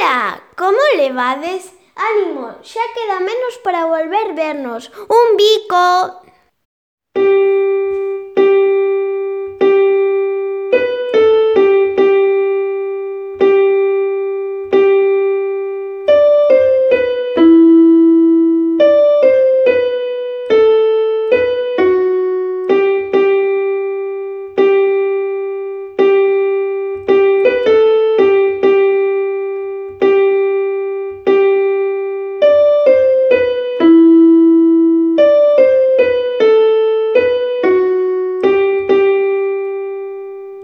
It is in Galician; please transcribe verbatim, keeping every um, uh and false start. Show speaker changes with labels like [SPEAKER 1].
[SPEAKER 1] Ola, como levades? Ánimo, xa queda menos para volver vernos. Un bico!